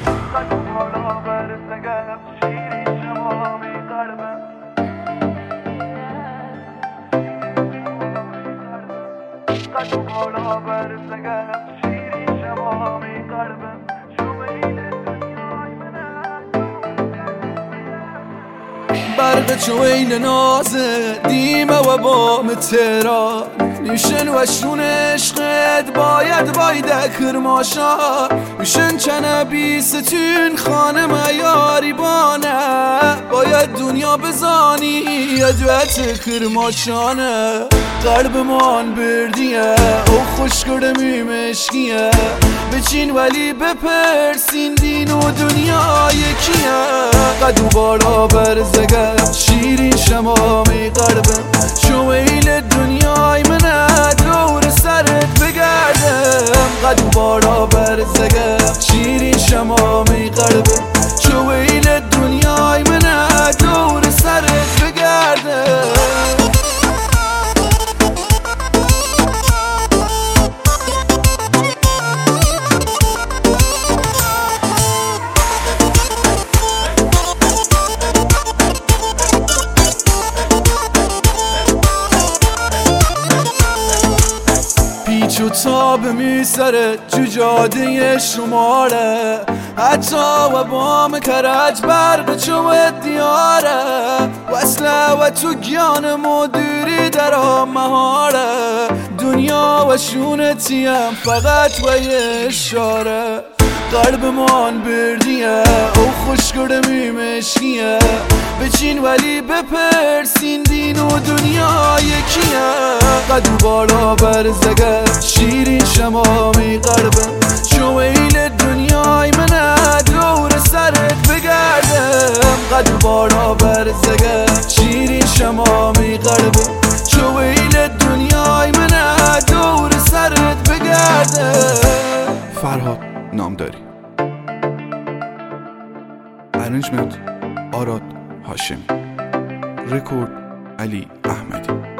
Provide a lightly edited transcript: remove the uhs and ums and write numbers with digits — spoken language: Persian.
برق چو عین نازه دیمه و بام تهران نیشن و شون عشقت باید کرماشا میشن چنه بیستون خانه میاری بانه باید دنیا بزانی ادوت کرماشانه قلب مان بردیه او خوش کردمی مشکیه بچین ولی بپرسین دین و دنیا یکیه قدو بالا برزگه شیرین شمامی قلبم شویل دنیای منه دور سرت بگردم قدو بالا برزگه شیرین شمامی قلبم شویل دنیای منه دور سرت بگردم پیچ و تاب میسره جو جاده شماره حتی و بام کرج برق چو دیاره وصله و تو گیان مدیری در مهاره دنیا و شونتیم فقط و یه اشاره قلب مان بردیه او خوش کردمی مشکیه بچین ولی بپرسین دین و دنیا یکیه قدو بالا برزگه شیرین شمامی قلبم شویل دنیای منه دور سرت بگردم قدو بالا برزگه شیرین شمامی قلبم شویل دنیای منه دور سرت بگردم. فرهاد نامداری، ارنجمنت آراد هاشمی، رکورد علی احمدی.